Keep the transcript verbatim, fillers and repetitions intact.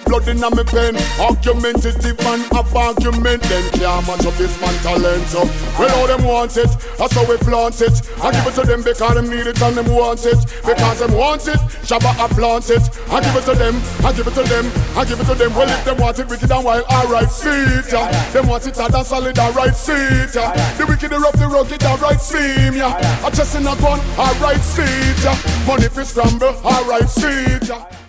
blood in me pen. Argumentative and have argument, then can't match up this man talent. So, well, all them want it, that's how we flaunt it. I give it to them because them need it and them want it. Because them want it, Shabba I flaunt it. I give it to them, I give it to them, I give it to them. Well, if them want it wicked and wild, alright, see it, yeah. Them want it hard and solid, alright, see it, yeah. The wicked, the rough, the rugged, alright, seam, yeah. A chest in a gun, alright, see it, yeah. Money for scramble, alright, see it, yeah.